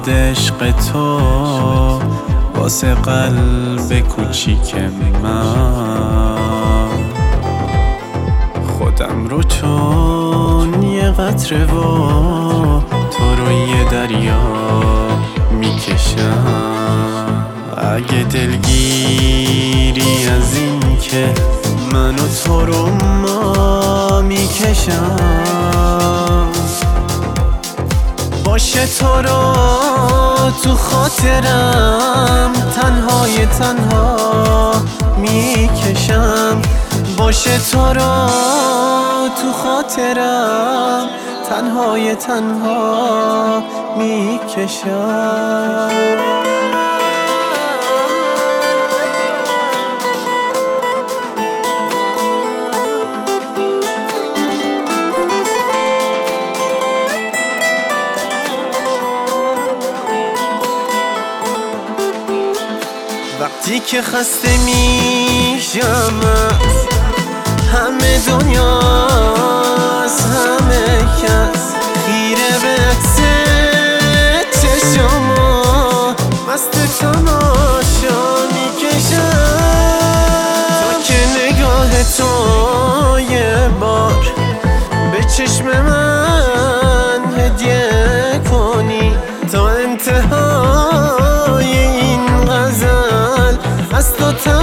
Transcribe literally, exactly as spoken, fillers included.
باد عشق تو واسه قلب کوچیک من، خودم رو چون یه قطره و تو رو یه دریا میکشم. اگه دلگیری از این که من و تو رو ما میکشم، باشه تو رو تو خاطرم تنهای تنها میکشم، باشه تو رو تو خاطرم تنهای تنها میکشم. وقتی که خسته میشم از همه دنیا، از همه کس، خیره به عکس چشما مست تماشا میکشم، تا که نگاه تو یه بار به چشم من هدیه کنی، تا انتهای این غزل از تو